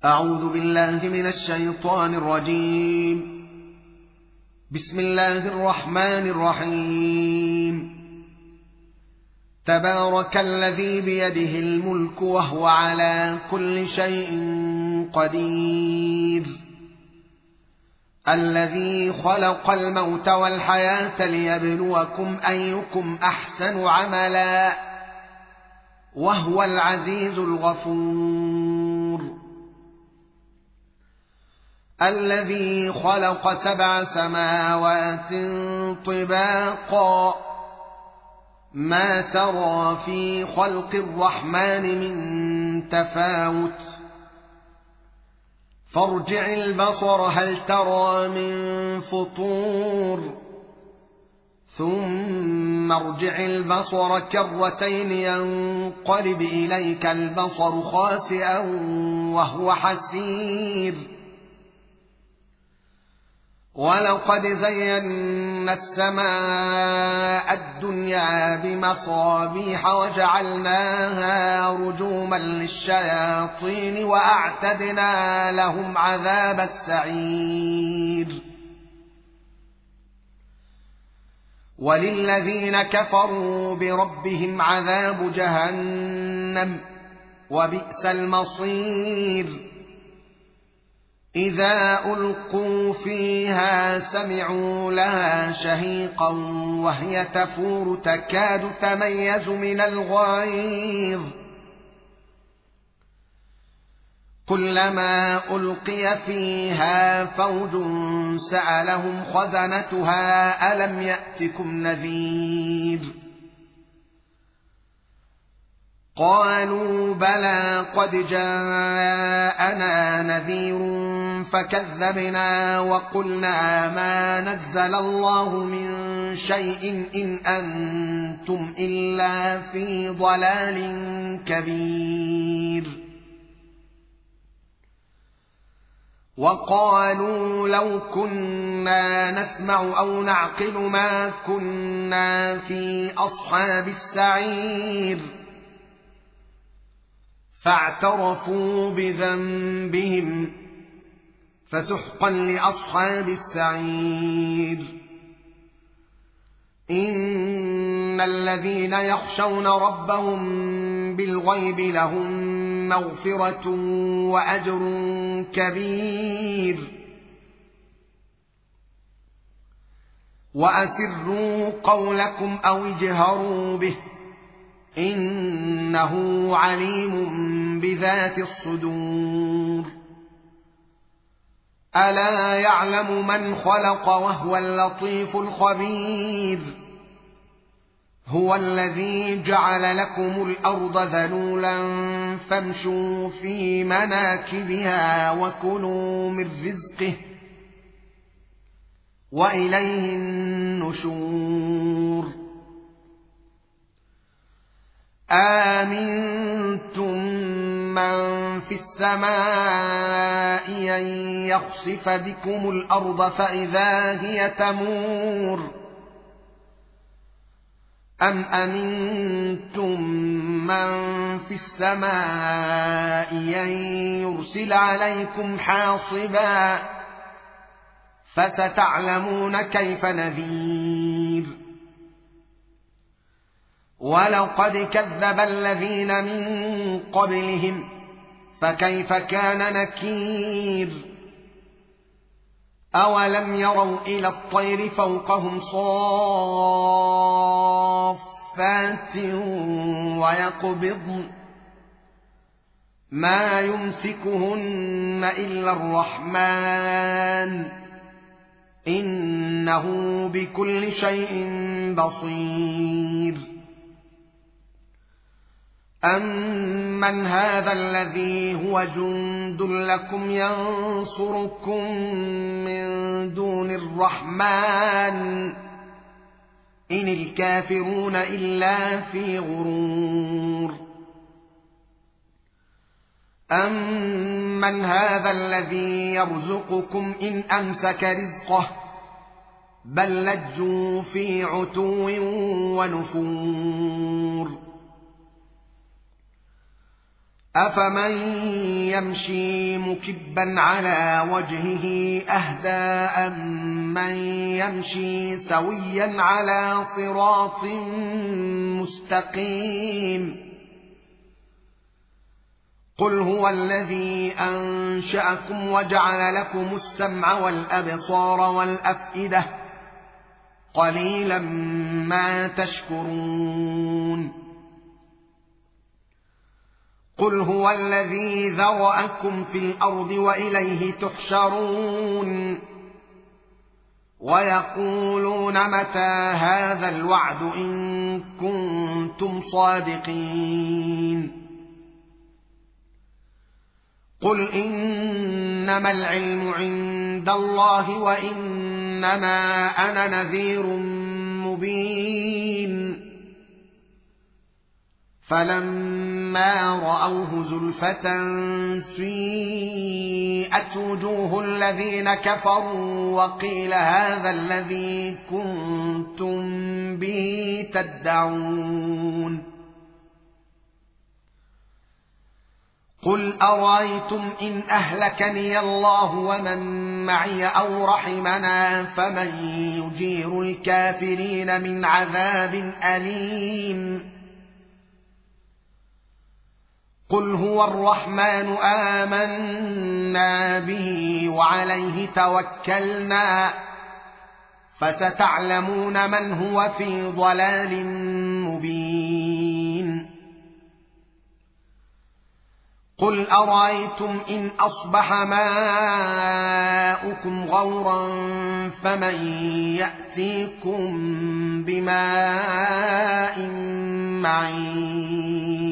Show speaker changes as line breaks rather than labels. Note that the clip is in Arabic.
أعوذ بالله من الشيطان الرجيم. بسم الله الرحمن الرحيم. تبارك الذي بيده الملك وهو على كل شيء قدير، الذي خلق الموت والحياة ليبلوكم أيكم أحسن عملا، وهو العزيز الغفور. الذي خلق 7 سماوات طباقا، ما ترى في خلق الرحمن من تفاوت، فارجع البصر هل ترى من فطور، ثم ارجع البصر كرتين ينقلب إليك البصر خاسئا وهو حسير. ولقد زينا السماء الدنيا بمصابيح وجعلناها رجوما للشياطين وأعتدنا لهم عذاب السعير. وللذين كفروا بربهم عذاب جهنم وبئس المصير. إذا ألقوا فيها سمعوا لها شهيقا وهي تفور تكاد تميز من الغيظ، كلما ألقي فيها فوج سألهم خزنتها ألم يأتكم نذير، قالوا بلى قد جاءنا نذير فكذبنا وقلنا ما نزل الله من شيء إن أنتم إلا في ضلال كبير. وقالوا لو كنا نسمع أو نعقل ما كنا في أصحاب السعير، فاعترفوا بذنبهم فسحقا لأصحاب السعير. إن الذين يخشون ربهم بالغيب لهم مغفرة وأجر كبير. وأسروا قولكم أو اجهروا به إنه عليم بذات الصدور. ألا يعلم من خلق وهو اللطيف الخبير. هو الذي جعل لكم الأرض ذلولا فامشوا في مناكبها وكلوا من رزقه وإليه النشور. آمنتم من في السماء أن يخسف بكم الأرض فإذا هي تمور، أم أمنتم من في السماء أن يرسل عليكم حاصبا، فستعلمون كيف نذير. ولقد كذب الذين من قبلهم فكيف كان نكير. أولم يروا إلى الطير فوقهم صافات ويقبضن ما يمسكهن إلا الرحمن إنه بكل شيء بصير. أمن هذا الذي هو جند لكم ينصركم من دون الرحمن إن الكافرون إلا في غرور. أمن هذا الذي يرزقكم إن أمسك رزقه بل لجوا في عتو ونفور. أفمن يمشي مكبا على وجهه أهدى أمن يمشي سويا على صراط مستقيم قل هو الذي أنشأكم وجعل لكم السمع والأبصار والأفئدة قليلا ما تشكرون قل هو الذي ذرأكم في الأرض وإليه تحشرون ويقولون متى هذا الوعد إن كنتم صادقين قل إنما العلم عند الله وإنما أنا نذير مبين فلما رأوه زلفة سيئت وجوه الذين كفروا وقيل هذا الذي كنتم به تدعون قل أرأيتم إن أهلكني الله ومن معي أو رحمنا فمن يجير الكافرين من عذاب أليم قل هو الرحمن آمنا به وعليه توكلنا فستعلمون من هو في ضلال مبين قل أرأيتم إن أصبح ماؤكم غورا فمن يأتيكم بماء معين